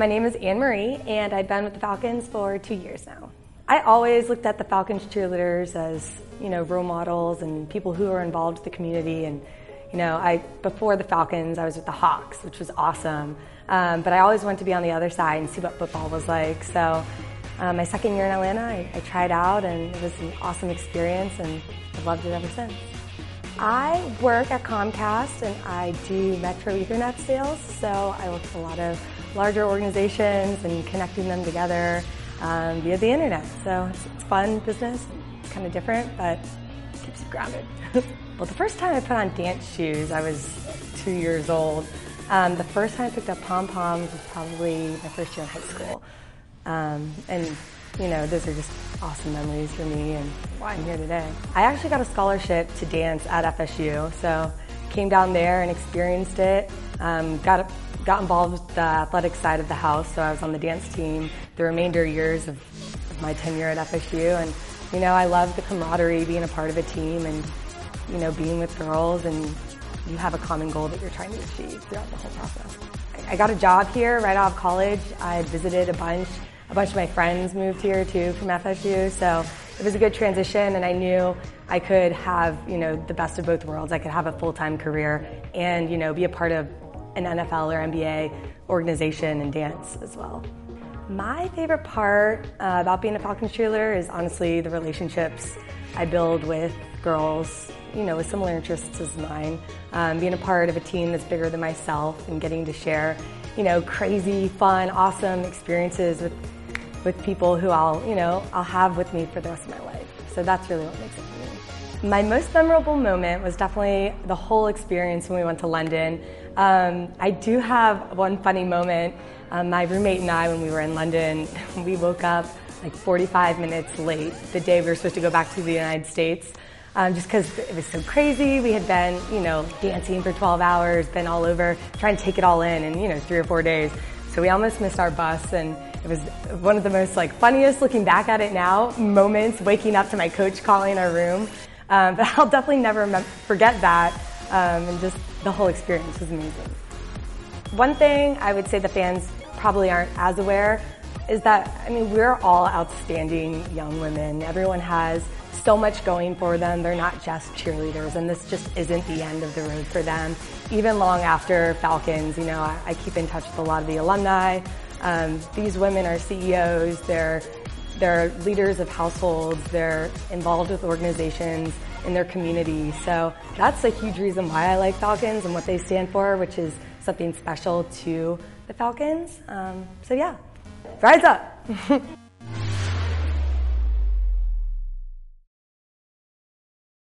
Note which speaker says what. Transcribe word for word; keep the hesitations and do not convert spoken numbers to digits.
Speaker 1: My name is Anne Marie, and I've been with the Falcons for two years now. I always looked at the Falcons cheerleaders as, you know, role models and people who are involved with the community. And, you know, I before the Falcons, I was with the Hawks, which was awesome. Um, but I always wanted to be on the other side and see what football was like. So um, my second year in Atlanta, I, I tried out, and it was an awesome experience, and I've loved it ever since. I work at Comcast, and I do Metro Ethernet sales, so I work with a lot of larger organizations and connecting them together um, via the internet. So it's, it's fun business, it's kind of different, but it keeps you grounded. Well, the first time I put on dance shoes, I was two years old. Um, the first time I picked up pom-poms was probably my first year in high school. Um, and, you know, those are just awesome memories for me and why I'm here today. I actually got a scholarship to dance at F S U, so came down there and experienced it. Um, got got involved with the athletic side of the house, so I was on the dance team the remainder years of, of my tenure at F S U. And, you know, I love the camaraderie, being a part of a team and, you know, being with girls, and you have a common goal that you're trying to achieve throughout the whole process. I got a job here right out of college. I visited a bunch. A bunch of my friends moved here too from F S U, so it was a good transition, and I knew I could have, you know, the best of both worlds. I could have a full-time career and, you know, be a part of an N F L or N B A organization and dance as well. My favorite part uh, about being a Falcons cheerleader is honestly the relationships I build with girls, you know, with similar interests as mine. Um, being a part of a team that's bigger than myself and getting to share, you know, crazy, fun, awesome experiences with with people who I'll, you know, I'll have with me for the rest of my life. So that's really what makes it for me. My most memorable moment was definitely the whole experience when we went to London. Um, I do have one funny moment. Um, my roommate and I, when we were in London, we woke up like forty-five minutes late the day we were supposed to go back to the United States. Um, just because it was so crazy. We had been, you know, dancing for twelve hours, been all over, trying to take it all in in, you know, three or four days. So we almost missed our bus, and it was one of the most like funniest, looking back at it now, moments, waking up to my coach calling our room. Um, but I'll definitely never mem- forget that, um, and just the whole experience was amazing. One thing I would say the fans probably aren't as aware is that, I mean, we're all outstanding young women. Everyone has so much going for them. They're not just cheerleaders, and this just isn't the end of the road for them. Even long after Falcons, you know, I, I keep in touch with a lot of the alumni. Um, these women are C E Os, they're, they're leaders of households, they're involved with organizations in their community. So that's a huge reason why I like Falcons and what they stand for, which is something special to the Falcons. Um, so yeah, rise up.